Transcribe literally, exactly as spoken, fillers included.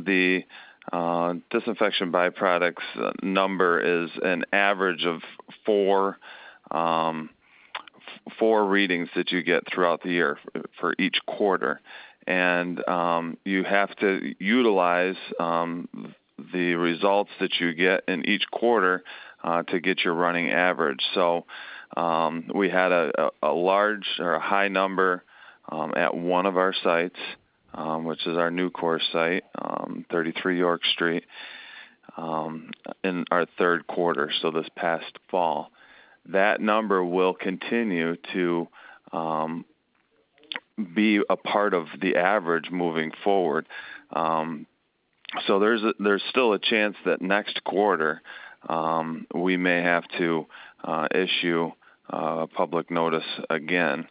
the uh, disinfection byproducts uh, number is an average of four um, f- four readings that you get throughout the year f- for each quarter, and um, you have to utilize um, the results that you get in each quarter uh, to get your running average. So um, we had a, a, a large or a high number um, at one of our sites, um, which is our new core site, um, thirty-three York Street, um, in our third quarter, so this past fall. That number will continue to um, be a part of the average moving forward. Um, so there's a, there's still a chance that next quarter um, we may have to uh, issue uh, a public notice again